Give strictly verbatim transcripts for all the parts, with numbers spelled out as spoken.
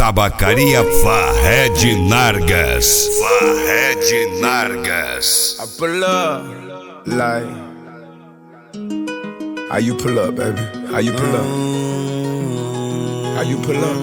Tabacaria Fahed Nargas. Fahed Nargas. I pull up, like, how you pull up, baby? How you pull up? How you pull up?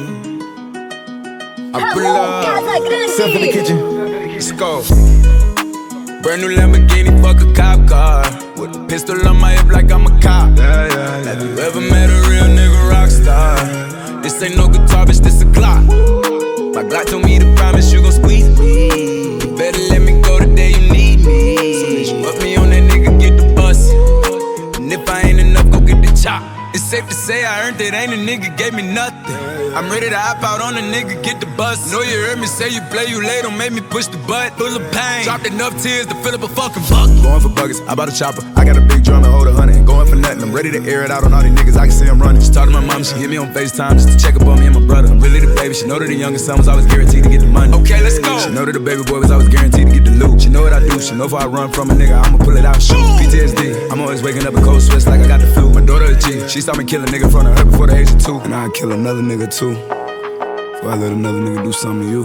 I pull up. Step in the kitchen. Let's go. Brand new Lamborghini, fuck a cop car. With a pistol on my hip like I'm a cop. Yeah, yeah, yeah. Have you ever met a real nigga rock star? This ain't no guitar, bitch, this a Glock. My Glock told me to promise you gon' squeeze me. You better let me go the day you need me. So bitch, put me on that nigga, get the bus. And if I ain't enough, go get the chop. It's safe to say I earned it, ain't a nigga gave me nothing. I'm ready to hop out on a nigga, get the bus. Know you heard me say you play, you late, don't make me push the butt. Full of pain, dropped enough tears to fill up a fucking bucket. Going for buckets, I bought a chopper. I got a big drum and hold a hundred. Going for nothing, I'm ready to air it out on all these niggas, I can see them running. She talked to my mom, she hit me on FaceTime just to check up on me and my brother. I'm really the baby, she know that the youngest son was always guaranteed to get the money. Okay, let's go. She know that the baby boy was always guaranteed to get the loot. She know what I do, she know if I run from a nigga, I'ma pull it out and shoot. P T S D, I'm always waking up in cold sweats like I got the flu. My daughter a G, she saw me kill a nigga in front of her before the age of two. And I'd kill another nigga too, before I let another nigga do something to you.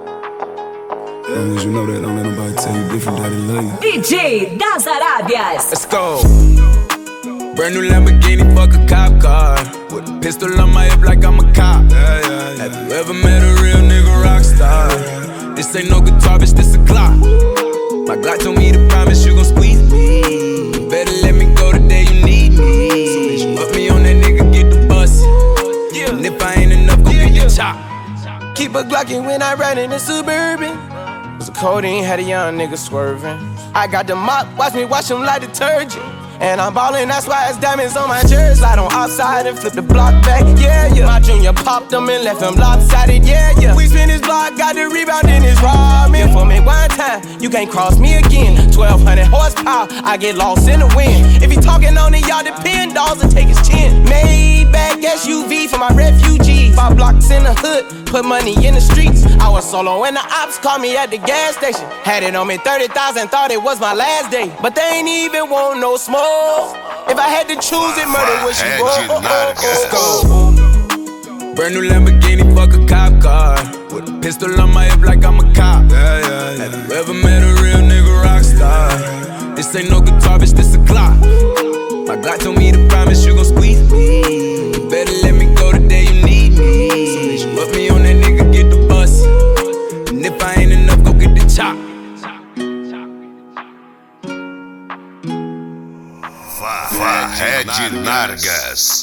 As long as you know that, don't let nobody tell you different, daddy love you. D J Das Arábias. Let's go. Brand new Lamborghini, fuck a cop car. With a pistol on my hip like I'm a cop. Yeah, yeah, yeah. Have you ever met a real nigga rock star? This ain't no guitar, bitch, this a Glock. My Glock told me to promise you gon' squeeze me. You better let me go the day you need me. So bitch, put me on that nigga, get the bus. Yeah. And if I ain't enough, go yeah, get yeah. the chop. Keep a Glockin' when I ride in the Suburban. Was a codeine, had a young nigga swerving. I got the mop, watch me wash him like detergent. And I'm ballin', that's why it's diamonds on my jersey. Slide on outside and flip the block back, yeah, yeah. My junior popped him and left him lopsided, yeah, yeah. We spin his block, got the rebound in his ramen. For me one time, you can't cross me again. twelve hundred horsepower, I get lost in the wind. If he talking on it, y'all depend, dolls and take his chin. Maybach S U V for my refugees. Five blocks in the hood, put money in the streets. I was solo and the ops called me at the gas station. Had it on me thirty thousand, thought it was my last day. But they ain't even want no smoke. If I had to choose it, murder would she roll? Let's go. Brand new Lamborghini, fuck a cop car. With a pistol on my hip like I'm a cop. Yeah, yeah, yeah. Have you ever met a real nigga rock star? This ain't no guitar, bitch, this a Glock. My Glock told me to promise you gon' squeeze me. You better let me go the day you need me. So bitch, put me on that nigga, get the bus. And if I ain't enough, go get the chop. Fahed Nargas.